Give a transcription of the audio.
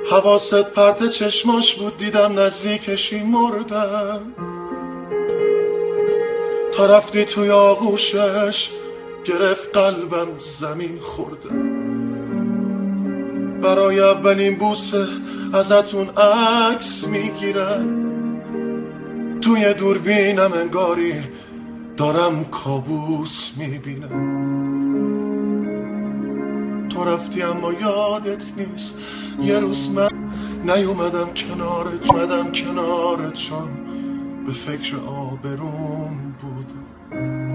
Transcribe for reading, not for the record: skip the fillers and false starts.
حواست پرت چشماش بود، دیدم نزدیکشی مردم. تا رفتی توی آغوشش گرفت قلبم زمین خوردم. برای اولین بوسه ازتون عکس میگیرم، توی دوربینم انگاری دارم کابوس میبینم. تو رفتی اما یادت نیست یه روز من نیومدم کنارت، چون به فکر آبروم بودم.